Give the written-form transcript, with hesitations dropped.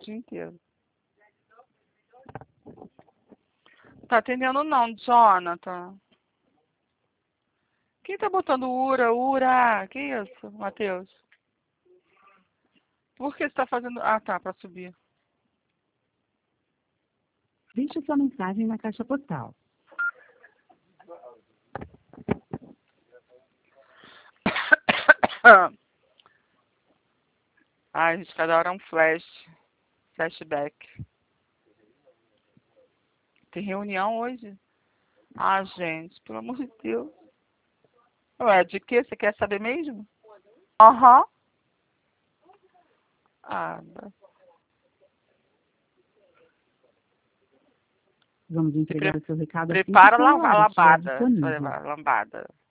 dia inteiro. Tá atendendo não, Jonathan. Quem tá botando Ura? Que isso, Matheus? Por que você tá fazendo... Ah, tá, pra subir. Deixe sua mensagem na caixa postal. Ai, gente, cada hora é um flashback. Tem reunião hoje? Ah, gente, pelo amor de Deus. Ué, de que? Você quer saber mesmo? Aham. Ah, Vamos entregar o seu recado assim que prepara for a a hora. Estiver lambada. disponível. Lambada.